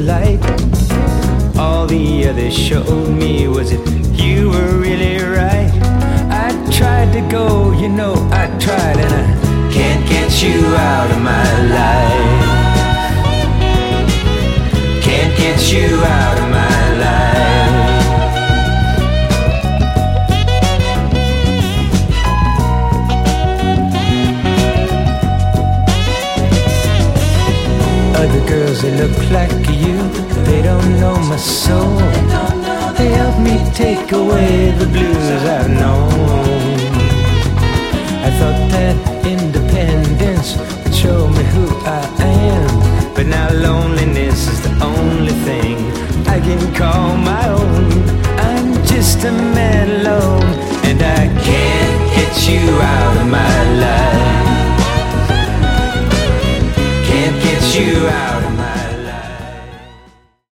light. All the others showed me was that you were really right. I tried to go, you know I tried, and I can't get you out of my life. Can't get you out of my life. Other girls, they look like you, they don't know my soul. They help me take away the blues I've known. I thought that independence would show me who I am, but now loneliness is the only thing I can call my own. I'm just a man alone, and I can't get you out of my